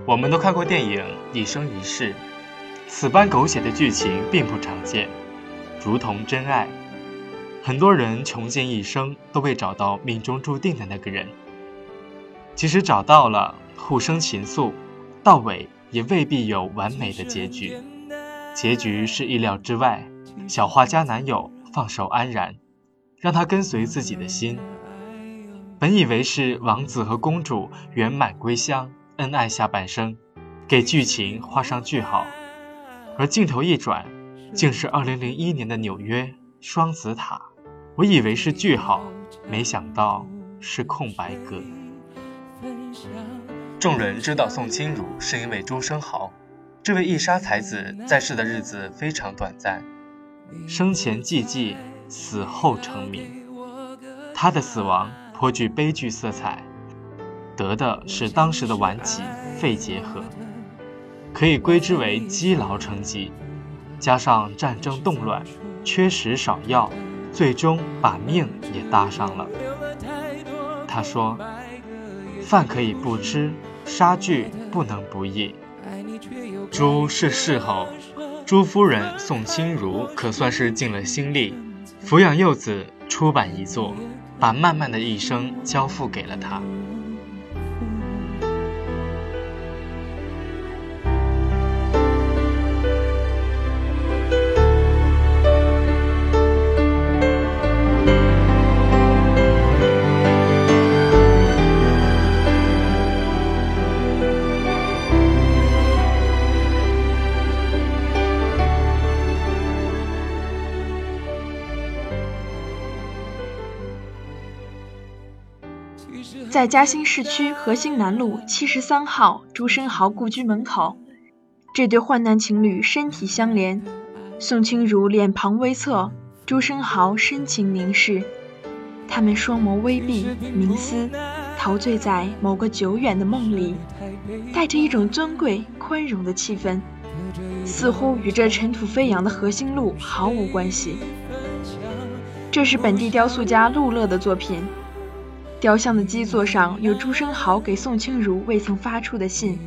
我们都看过电影《一生一世》，此般狗血的剧情并不常见，如同真爱。很多人穷尽一生都未找到命中注定的那个人，即使找到了，互生情愫，到尾也未必有完美的结局。结局是意料之外，小画家男友放手安然，让他跟随自己的心。本以为是王子和公主圆满归乡，恩爱下半生，给剧情画上句号，而镜头一转，竟是2001年的纽约双子塔。我以为是句号，没想到是空白格。众人知道宋清如是因为朱生豪，这位一沙才子在世的日子非常短暂，生前寂寂，死后成名。他的死亡颇具悲剧色彩，得的是当时的晚期肺结核，可以归之为积劳成疾，加上战争动乱，缺食少药，最终把命也搭上了。他说，饭可以不吃，杀剧不能不议。朱是谥后，朱夫人宋清如可算是尽了心力，抚养幼子，出版遗作，把漫漫的一生交付给了他。 在嘉兴市区河兴南路73号朱生豪故居门口，这对患难情侣身体相连，宋清如脸庞微侧，朱生豪深情凝视，他们双眸微闭，冥思，陶醉在某个久远的梦里，带着一种尊贵宽容的气氛，似乎与这尘土飞扬的河兴路毫无关系。这是本地雕塑家陆乐的作品，雕像的基座上有朱生豪给宋清如未曾发出的信。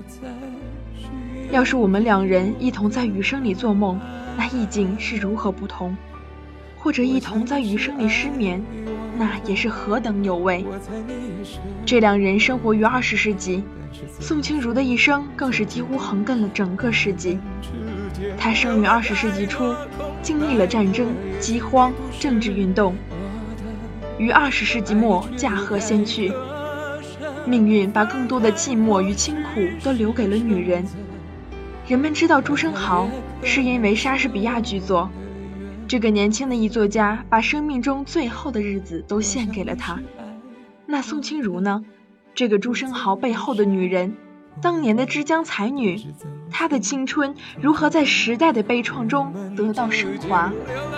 要是我们两人一同在余生里做梦，那意境是如何不同，或者一同在余生里失眠，那也是何等有味。这两人生活于20世纪，宋清如的一生更是几乎横亘了整个世纪。他生于20世纪初，经历了战争、饥荒、政治运动，于20世纪末驾鹤仙去。命运把更多的寂寞与清苦都留给了女人。人们知道朱生豪，是因为莎士比亚剧作。这个年轻的艺作家把生命中最后的日子都献给了他。那宋清如呢？这个朱生豪背后的女人，当年的之江才女，她的青春如何在时代的悲怆中得到升华？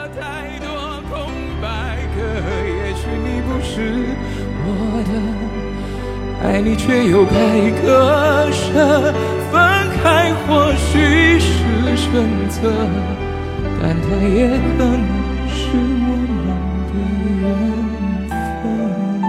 也许你不是我的，爱你却又该割舍，分开或许是选择，但它也可能是我们的缘分。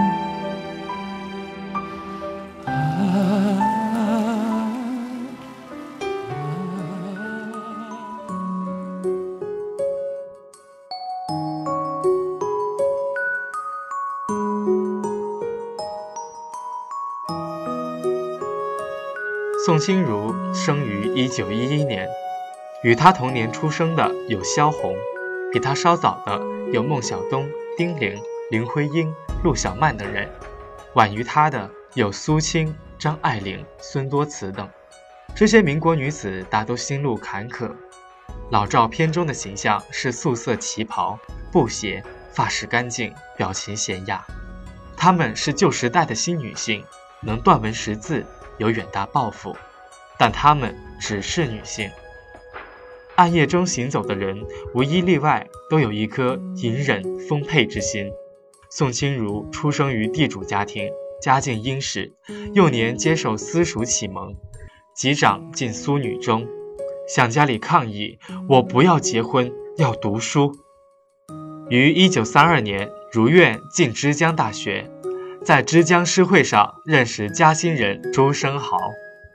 宋清如生于1911年，与她同年出生的有萧红，比她稍早的有孟小冬、丁玲、林徽因、陆小曼等人，晚于她的有苏青、张爱玲、孙多慈等。这些民国女子大都心路坎坷，老照片中的形象是素色旗袍、布鞋，发饰干净，表情娴雅。她们是旧时代的新女性，能断文识字，有远大抱负，但她们只是女性。暗夜中行走的人无一例外都有一颗隐忍丰沛之心。宋清如出生于地主家庭，家境殷实，幼年接受私塾启蒙，及长进苏女中，向家里抗议，我不要结婚，要读书。于1932年如愿进之江大学，在之江诗会上认识嘉兴人朱生豪。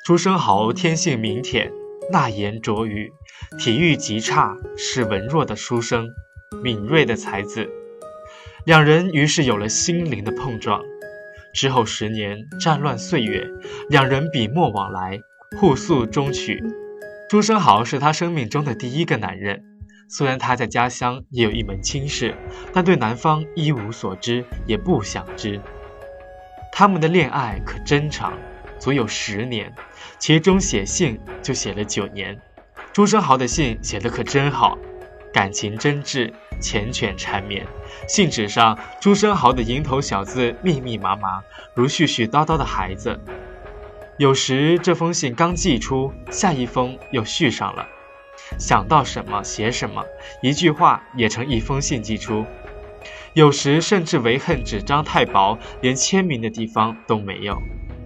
朱生豪天性腼腆，纳言拙语，体育极差，是文弱的书生，敏锐的才子。两人于是有了心灵的碰撞。之后10年，战乱岁月，两人笔墨往来，互诉衷曲。朱生豪是他生命中的第一个男人，虽然他在家乡也有一门亲事，但对男方一无所知，也不想知。他们的恋爱可真长，足有10年，其中写信就写了9年。朱生豪的信写得可真好，感情真挚，缱绻缠绵。信纸上朱生豪的蝇头小字密密麻麻，如絮絮叨叨的孩子。有时这封信刚寄出，下一封又续上了，想到什么写什么，一句话也成一封信寄出。有时甚至唯恨纸张太薄，连签名的地方都没有。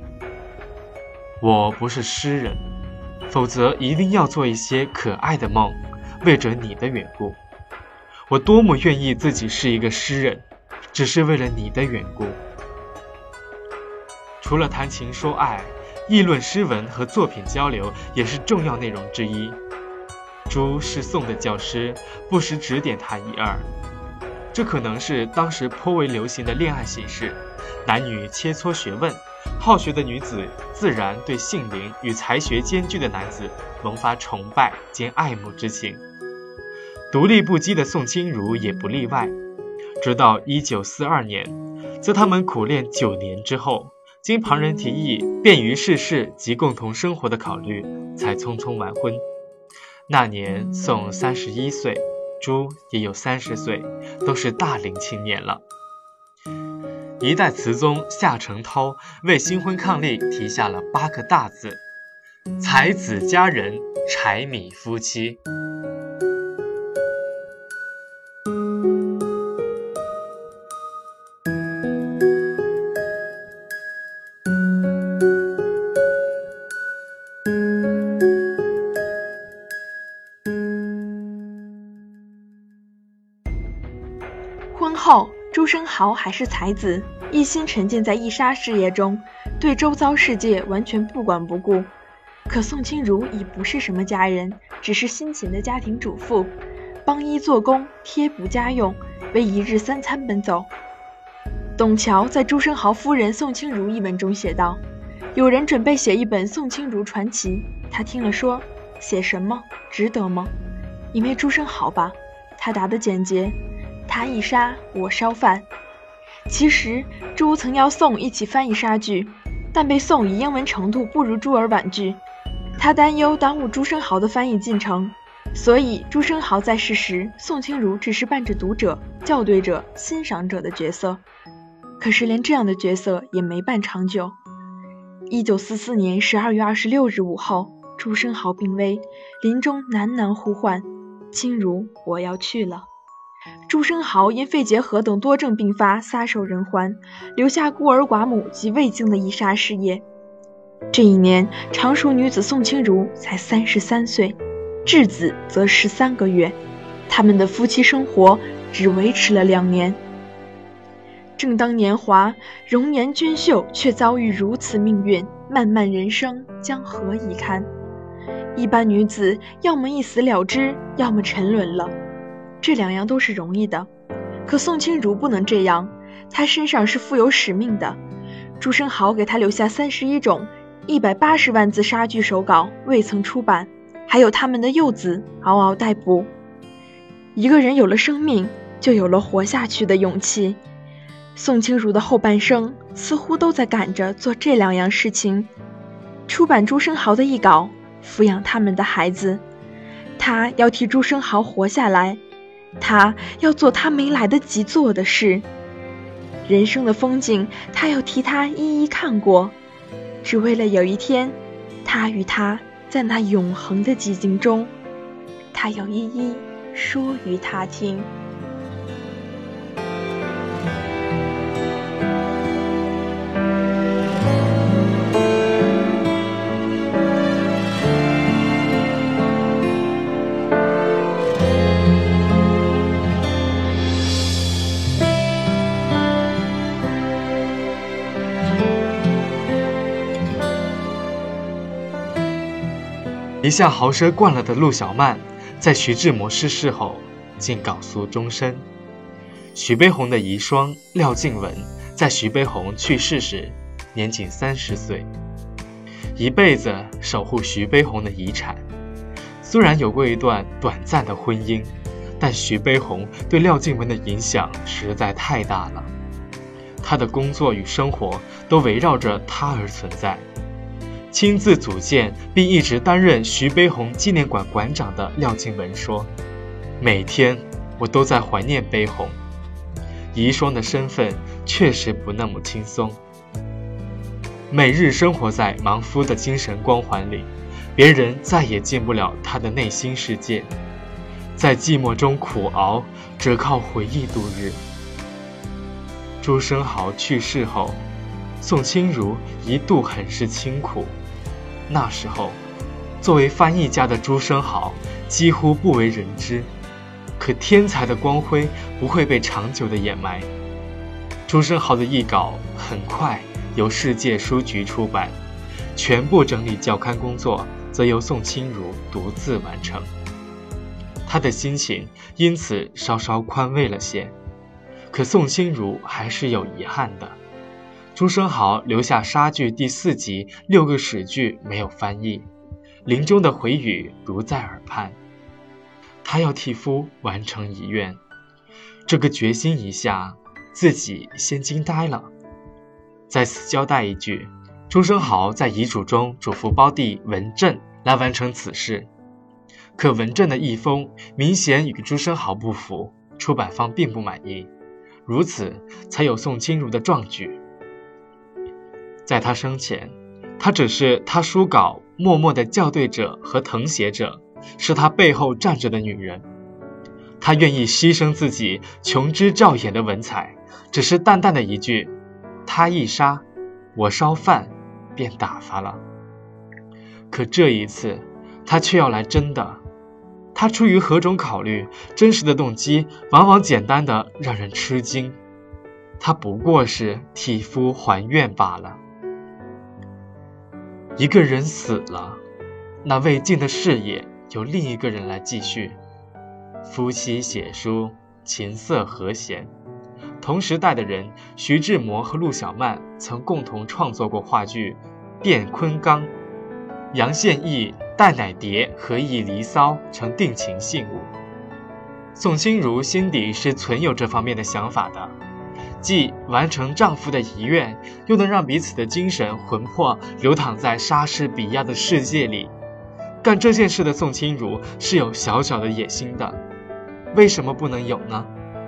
我不是诗人，否则一定要做一些可爱的梦，为着你的缘故。我多么愿意自己是一个诗人，只是为了你的缘故。除了谈情说爱，议论诗文和作品交流也是重要内容之一。朱是宋的教师，不时指点他一二。这可能是当时颇为流行的恋爱形式，男女切磋学问，好学的女子自然对性灵与才学兼具的男子萌发崇拜兼爱慕之情。独立不羁的宋清如也不例外。直到1942年，在他们苦恋9年之后，经旁人提议便于世事及共同生活的考虑，才匆匆完婚。那年宋31岁，朱也有30岁，都是大龄青年了。一代词宗夏承焘为新婚伉俪题下了8个大字：才子佳人，柴米夫妻。 婚后，朱生豪还是才子，一心沉浸在义沙事业中，对周遭世界完全不管不顾。可宋清如已不是什么佳人，只是辛勤的家庭主妇，帮衣做工，贴补家用，为1日3餐奔走。董桥在《朱生豪夫人宋清如》一文中写道：有人准备写一本宋清如传奇，他听了说：写什么？值得吗？因为朱生豪吧。他答得简洁：他一沙，我烧饭。其实朱曾邀宋一起翻译沙剧，但被宋以英文程度不如朱而婉拒。他担忧耽误朱生豪的翻译进程，所以朱生豪在世时，宋清如只是扮着读者、校对者、欣赏者的角色。可是连这样的角色也没扮长久。1944年12月26日午后，朱生豪病危，临终喃喃呼唤：清如，我要去了。朱生豪因肺结核等多症并发，撒手人寰，留下孤儿寡母及未竟的义沙事业。这一年，常熟女子宋清如才33岁，稚子则13个月，他们的夫妻生活只维持了2年。正当年华，容颜娟秀，却遭遇如此命运，漫漫人生将何以堪？一般女子要么一死了之，要么沉沦了，这2样都是容易的。可宋清如不能这样，她身上是负有使命的。朱生豪给她留下31种180万字沙剧手稿未曾出版，还有他们的幼子嗷嗷待哺。一个人有了生命，就有了活下去的勇气。宋清如的后半生似乎都在赶着做这2样事情：出版朱生豪的译稿，抚养他们的孩子。他要替朱生豪活下来，他要做他没来得及做的事。人生的风景，他要替他一一看过，只为了有一天，他与他在那永恒的寂静中，他要一一说与他听。 一向豪奢惯了的陆小曼，在徐志摩逝世后竟缟素终身。徐悲鸿的遗孀廖静雯在徐悲鸿去世时年仅30岁，一辈子守护徐悲鸿的遗产。虽然有过一段短暂的婚姻，但徐悲鸿对廖静雯的影响实在太大了。他的工作与生活都围绕着他而存在。亲自组建并一直担任徐悲鸿纪念馆馆长的廖静雯说，每天我都在怀念悲鸿。遗孀的身份确实不那么轻松，每日生活在亡夫的精神光环里，别人再也进不了他的内心世界，在寂寞中苦熬，只靠回忆度日。朱生豪去世后，宋清如一度很是清苦。那时候，作为翻译家的朱生豪几乎不为人知，可天才的光辉不会被长久的掩埋。朱生豪的译稿很快由世界书局出版，全部整理校刊工作则由宋清如独自完成。他的心情因此稍稍宽慰了些。可宋清如还是有遗憾的，朱生豪留下莎剧第4集6个史剧没有翻译，临终的回语如在耳畔。他要替夫完成遗愿，这个决心一下，自己先惊呆了。在此交代一句，朱生豪在遗嘱中嘱咐胞弟文正来完成此事，可文正的译风明显与朱生豪不符，出版方并不满意，如此才有宋清如的壮举。在他生前，他只是他书稿默默的校对者和誊写者，是他背后站着的女人。他愿意牺牲自己琼枝照眼的文采，只是淡淡的一句，他一杀，我烧饭，便打发了。可这一次，他却要来真的。他出于何种考虑，真实的动机往往简单的让人吃惊。他不过是替夫还愿罢了。一个人死了，那未尽的事业由另一个人来继续。夫妻写书，琴瑟和弦。同时代的人，徐志摩和陆小曼曾共同创作过话剧《卞昆冈》，杨宪益、戴乃蝶合译《离骚》成定情信物。宋清如心底是存有这方面的想法的，既完成丈夫的遗愿，又能让彼此的精神魂魄流淌在莎士比亚的世界里。干这件事的宋清如是有小小的野心的，为什么不能有呢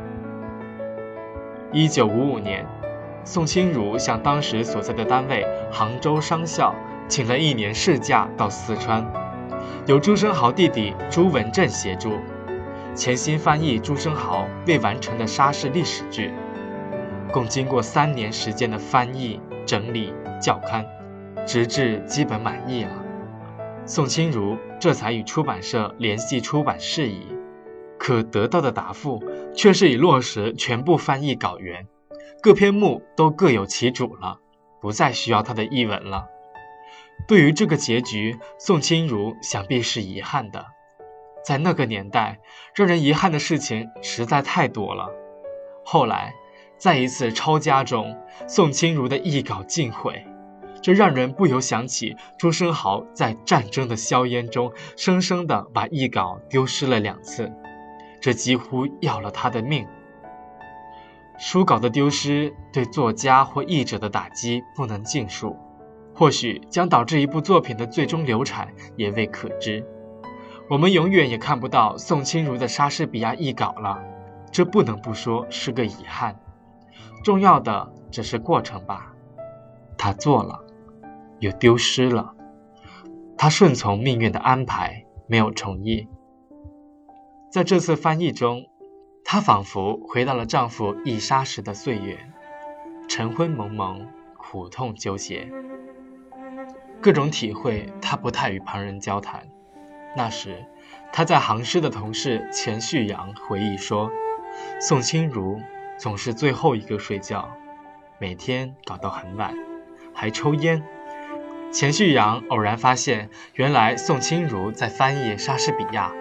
？1955年，宋清如向当时所在的单位杭州商校请了1年事假到四川，由朱生豪弟弟朱文正协助，潜心翻译朱生豪未完成的莎士历史剧。共经过3年时间的翻译、整理、校刊，直至基本满意了，宋清如这才与出版社联系出版事宜。可得到的答复却是已落实全部翻译稿源，各篇目都各有其主了，不再需要他的译文了。对于这个结局，宋清如想必是遗憾的。在那个年代，让人遗憾的事情实在太多了。后来在一次抄家中，宋清如的译稿尽毁，这让人不由想起朱生豪在战争的硝烟中生生地把译稿丢失了2次，这几乎要了他的命。书稿的丢失对作家或译者的打击不能尽数，或许将导致一部作品的最终流产也未可知。我们永远也看不到宋清如的莎士比亚译稿了，这不能不说是个遗憾。重要的只是过程吧，他做了，又丢失了。他顺从命运的安排，没有重译。在这次翻译中，她仿佛回到了丈夫缢杀时的岁月，晨昏蒙蒙，苦痛纠结。各种体会她不太与旁人交谈。那时她在杭师的同事钱旭阳回忆说，宋清如总是最后一个睡觉，每天搞到很晚，还抽烟， 钱旭阳偶然发现，原来宋清如在翻译莎士比亚。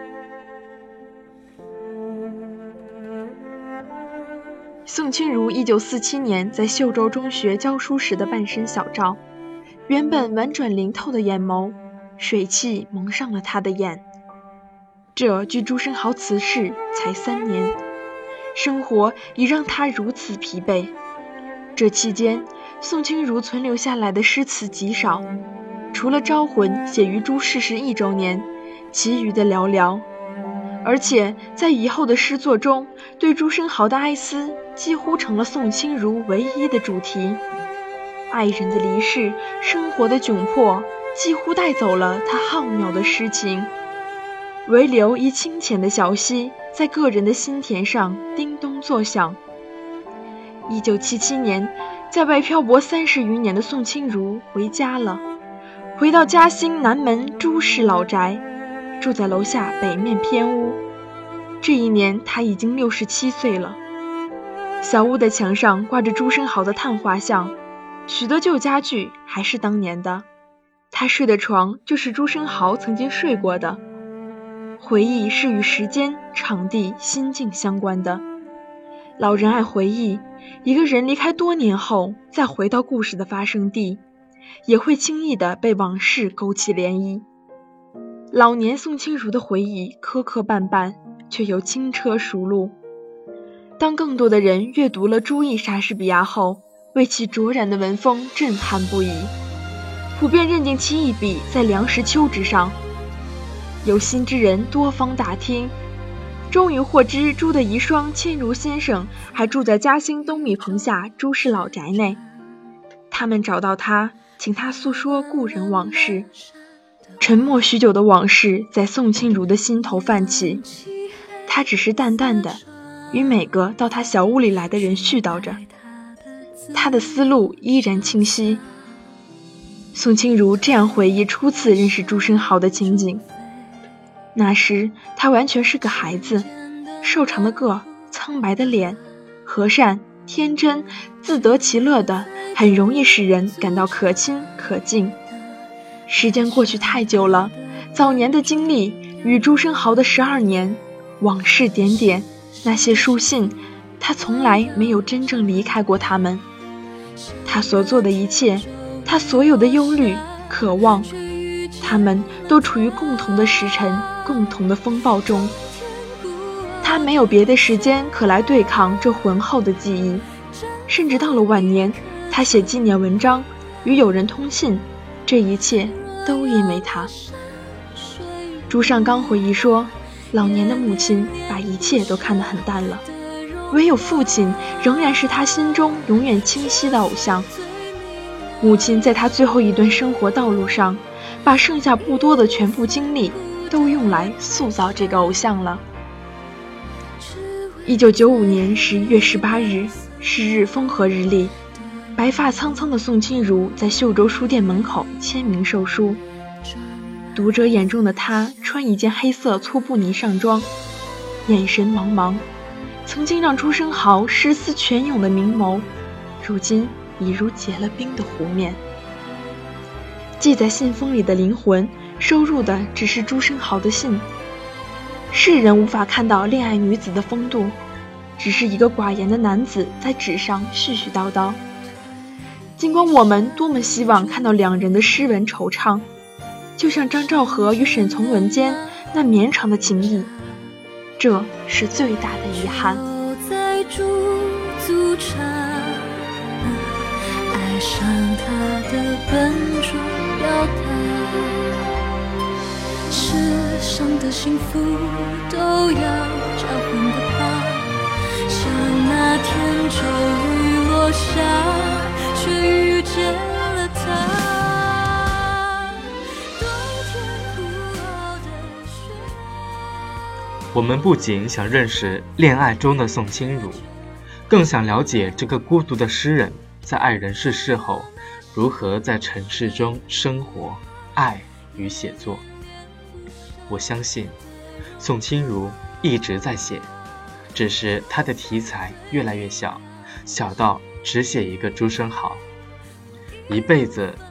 宋清如1947年在秀州中学教书时的半身小照，原本婉转灵透的眼眸，水汽蒙上了他的眼。这距朱生豪辞世才3年，生活已让他如此疲惫。这期间，宋清如存留下来的诗词极少，除了《招魂》写于朱逝世1周年，其余的寥寥。而且在以后的诗作中，对朱生豪的哀思几乎成了宋清如唯一的主题。爱人的离世，生活的窘迫，几乎带走了他浩渺的诗情，唯留一清浅的小溪在个人的心田上叮咚作响。1977年，在外漂泊30余年的宋清如回家了，回到嘉兴南门朱氏老宅，住在楼下北面偏屋。这一年他已经67岁了。小屋的墙上挂着朱生豪的炭画像，许多旧家具还是当年的，他睡的床就是朱生豪曾经睡过的。回忆是与时间、场地、心境相关的。老人爱回忆，一个人离开多年后，再回到故事的发生地，也会轻易地被往事勾起涟漪。老年宋清如的回忆磕磕绊绊，却又轻车熟路。当更多的人阅读了朱译莎士比亚后，为其卓然的文风震撼不已，普遍认定其一笔在梁实秋之上。有心之人多方打听，终于获知朱的遗孀千如先生还住在嘉兴东米棚下朱氏老宅内。他们找到他，请他诉说故人往事。沉默许久的往事在宋清如的心头泛起，他只是淡淡的与每个到他小屋里来的人絮叨着，他的思路依然清晰。宋清如这样回忆初次认识朱生豪的情景。那时他完全是个孩子，瘦长的个，苍白的脸，和善天真，自得其乐的，很容易使人感到可亲可敬。时间过去太久了，早年的经历与朱生豪的12年，往事点点，那些书信，他从来没有真正离开过他们。他所做的一切，他所有的忧虑渴望，他们都处于共同的时辰，共同的风暴中。他没有别的时间可来对抗这浑厚的记忆，甚至到了晚年，他写纪念文章，与友人通信，这一切都因为他。朱尚刚回忆说，老年的母亲把一切都看得很淡了，唯有父亲仍然是他心中永远清晰的偶像。母亲在他最后一段生活道路上，把剩下不多的全部精力都用来塑造这个偶像了。1995年11月18日，是日风和日丽，白发苍苍的宋清如在秀州书店门口签名售书。读者眼中的她穿一件黑色粗布呢上装，眼神茫茫，曾经让朱生豪诗思泉涌的明眸，如今已如结了冰的湖面。记在信封里的灵魂，收入的只是朱生豪的信。世人无法看到恋爱女子的风度，只是一个寡言的男子在纸上絮絮叨叨。尽管我们多么希望看到两人的诗文惆怅，就像张兆和与沈从文间那绵长的情谊，这是最大的遗憾。 在驻足刹那，爱上他的笨拙表达，世上的幸福都要交换的吧，像那天骤雨落下，却遇见了他。冬天孤傲的雪。 我们不仅想认识恋爱中的宋清如，更想了解这个孤独的诗人在爱人逝世后如何在尘世中生活、爱与写作。我相信宋清如一直在写，只是他的题材越来越小，小到只写一个朱生豪。一辈子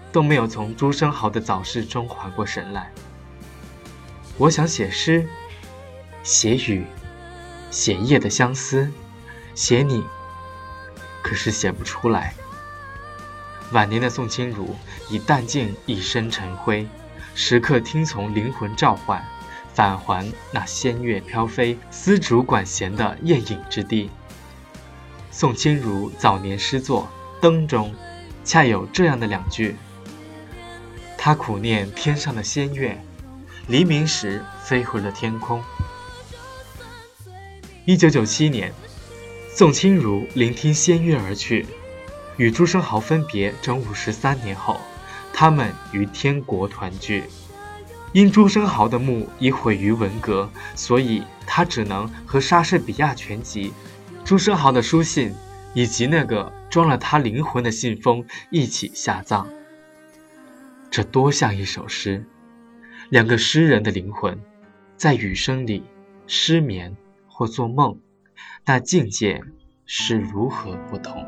都没有从朱生豪的早逝中缓过神来。我想写诗，写雨，写夜的相思，写你，可是写不出来。晚年的宋清如已淡尽一身尘灰，时刻听从灵魂召唤，返还那仙乐飘飞、丝竹管弦的艳影之地。宋清如早年诗作《灯》中恰有这样的两句：他苦念天上的仙乐，黎明时飞回了天空。1997年，宋清如聆听仙乐而去，与朱生豪分别整53年后，他们于天国团聚。因朱生豪的墓已毁于文革，所以他只能和莎士比亚全集、朱生豪的书信以及那个装了他灵魂的信封一起下葬。这多像一首诗，两个诗人的灵魂在雨声里失眠或做梦，那境界是如何不同。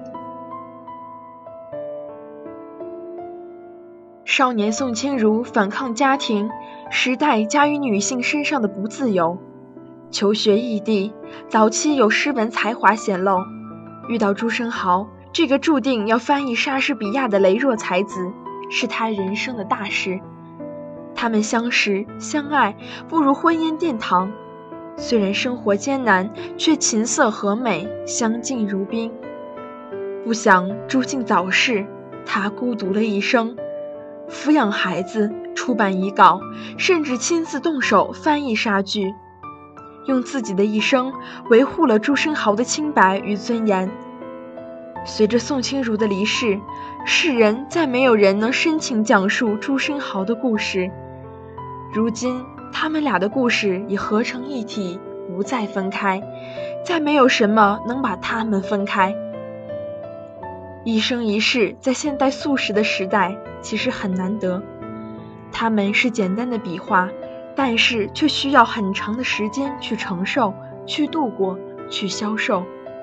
少年宋清如反抗家庭、时代加于女性身上的不自由，求学异地，早期有诗文才华显露，遇到朱生豪这个注定要翻译莎士比亚的羸弱才子，是他人生的大事。他们相识相爱，步入婚姻殿堂，虽然生活艰难，却琴瑟和美，相敬如宾。不想朱静早逝，他孤独了一生，抚养孩子，出版遗稿，甚至亲自动手翻译莎剧，用自己的一生维护了朱生豪的清白与尊严。随着宋清如的离世，世人再没有人能深情讲述朱生豪的故事。如今他们俩的故事已合成一体，不再分开，再没有什么能把他们分开。一生一世在现代速食的时代其实很难得，他们是简单的笔画，但是却需要很长的时间去承受，去度过，去销售。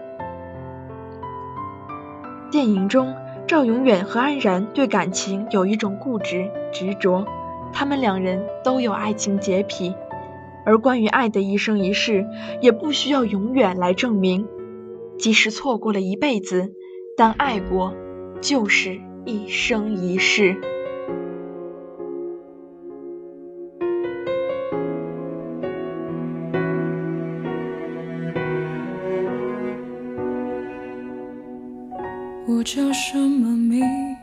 电影中赵永远和安然对感情有一种固执执着，他们两人都有爱情洁癖，而关于爱的一生一世也不需要永远来证明，即使错过了一辈子，但爱过就是一生一世。 我叫什么名？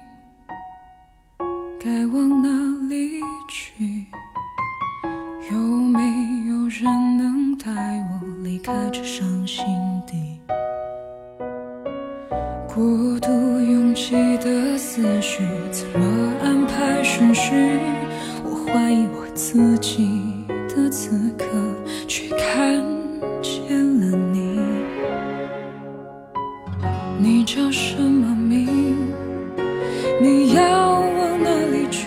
该往哪里去？有没有人能带我离开这伤心地？过度拥挤的思绪，怎么安排顺序？我怀疑我自己的此刻，却看见了你。你叫什么名？你要往哪里去？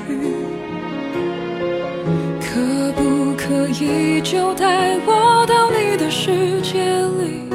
可不可以就带我到你的世界里？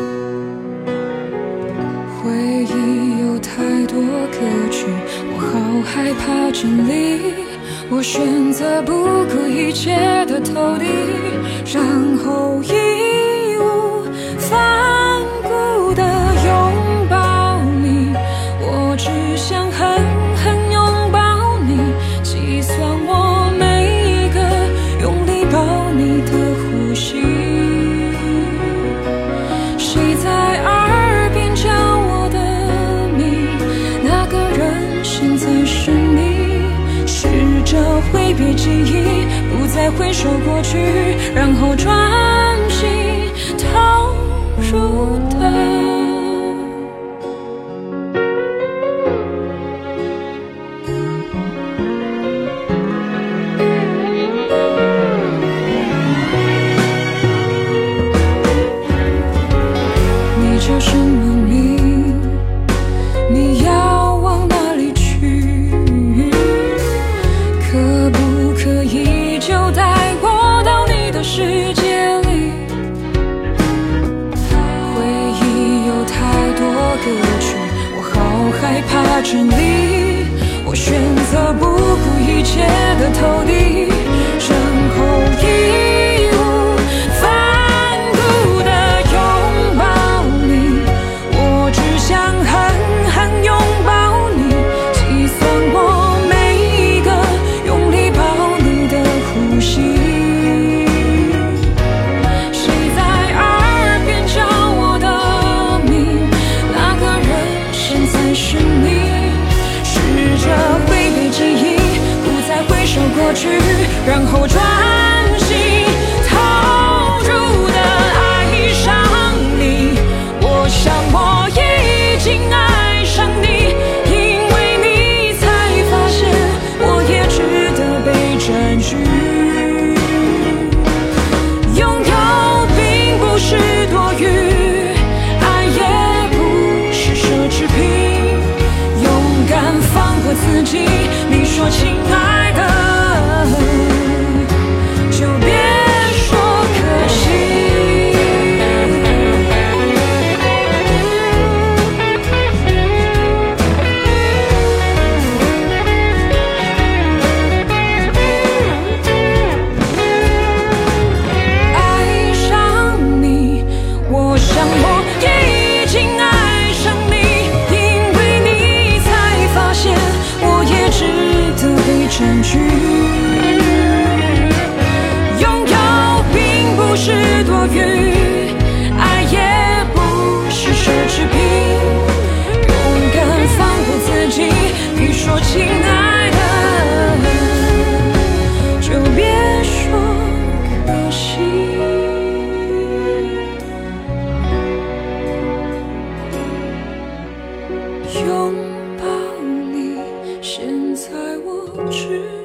回忆有太多歌曲，我好害怕真理。我选择不顾一切的投递，然后义无反顾的拥抱你。我只想狠狠拥抱你，计算我每一个用力抱你的呼吸。谁在耳边叫我的名？那个人现在是你。试着挥别记忆，不再回首过去，然后专心投入的叫什么名？你要往哪里去？可不可以就带我到你的世界里？回忆有太多歌曲，我好害怕真理。我我选择不顾一切的投递，然后义无反顾的拥抱你。我只想狠狠拥抱你，计算我每一个用力抱你的呼吸。谁在耳边叫我的名？那个人现在是你。试着挥别记忆，不再回首过去，然后专心投入的爱上你。我想我已经爱上你，因为你才发现我也值得被占据。拥有并不是多余，爱也不是奢侈品。勇敢放过自己，你说亲爱的，就别说可惜。爱上你，我想我已经爱上你，因为你才发现我也值得被占据。拥有并不是多余，爱也不是奢侈品。勇敢放过自己，你说亲爱的，就别说可惜。拥抱你，现在我只